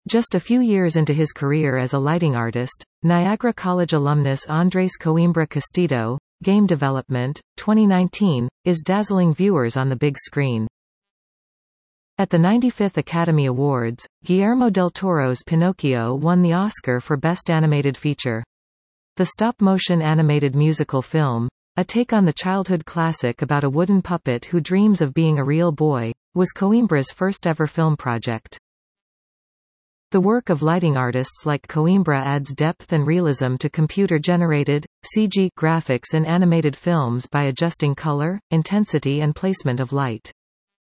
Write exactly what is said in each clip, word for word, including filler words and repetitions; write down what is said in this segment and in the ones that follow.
Just a few years into his career as a lighting artist, Niagara College alumnus Andres Coimbra Castillo, Game Development, twenty nineteen, is dazzling viewers on the big screen. At the ninety-fifth Academy Awards, Guillermo del Toro's Pinocchio won the Oscar for Best Animated Feature. The stop-motion animated musical film, a take on the childhood classic about a wooden puppet who dreams of being a real boy, was Coimbra's first-ever film project. The work of lighting artists like Coimbra adds depth and realism to computer-generated, C G graphics and animated films by adjusting color, intensity and placement of light.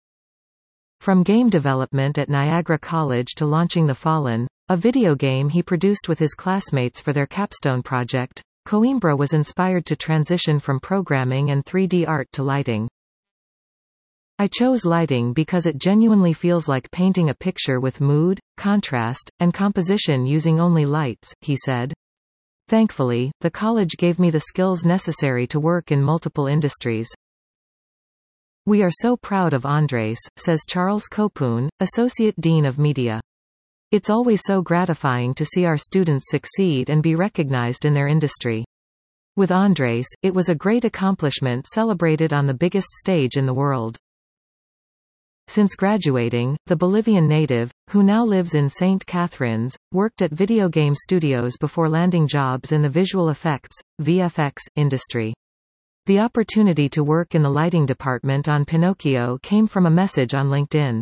From game development at Niagara College to launching The Fallen, a video game he produced with his classmates for their capstone project, Coimbra was inspired to transition from programming and three D art to lighting. I chose lighting because it genuinely feels like painting a picture with mood, contrast, and composition using only lights, he said. Thankfully, the college gave me the skills necessary to work in multiple industries. We are so proud of Andres, says Charles Copoon, Associate Dean of Media. It's always so gratifying to see our students succeed and be recognized in their industry. With Andres, it was a great accomplishment celebrated on the biggest stage in the world. Since graduating, the Bolivian native, who now lives in Saint Catharines, worked at video game studios before landing jobs in the visual effects, V F X, industry. The opportunity to work in the lighting department on Pinocchio came from a message on LinkedIn.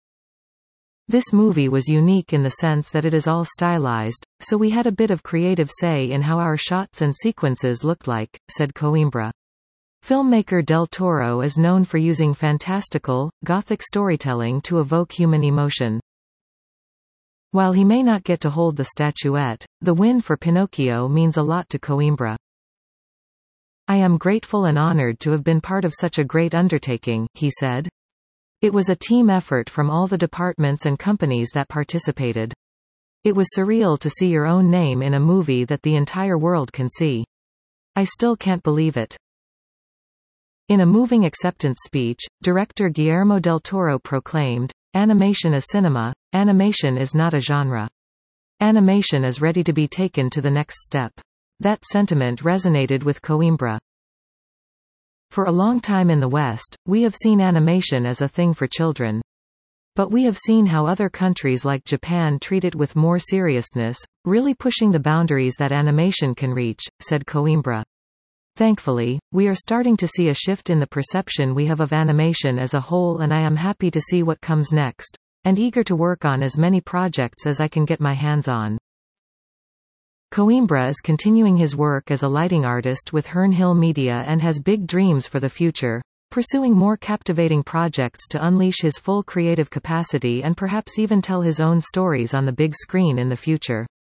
This movie was unique in the sense that it is all stylized, so we had a bit of creative say in how our shots and sequences looked like, said Coimbra. Filmmaker Del Toro is known for using fantastical, gothic storytelling to evoke human emotion. While he may not get to hold the statuette, the win for Pinocchio means a lot to Coimbra. I am grateful and honored to have been part of such a great undertaking, he said. It was a team effort from all the departments and companies that participated. It was surreal to see your own name in a movie that the entire world can see. I still can't believe it. In a moving acceptance speech, director Guillermo del Toro proclaimed, "Animation is cinema, animation is not a genre. Animation is ready to be taken to the next step." That sentiment resonated with Coimbra. For a long time in the West, we have seen animation as a thing for children. But we have seen how other countries like Japan treat it with more seriousness, really pushing the boundaries that animation can reach, said Coimbra. Thankfully, we are starting to see a shift in the perception we have of animation as a whole, and I am happy to see what comes next, and eager to work on as many projects as I can get my hands on. Coimbra is continuing his work as a lighting artist with Hern Hill Media and has big dreams for the future, pursuing more captivating projects to unleash his full creative capacity and perhaps even tell his own stories on the big screen in the future.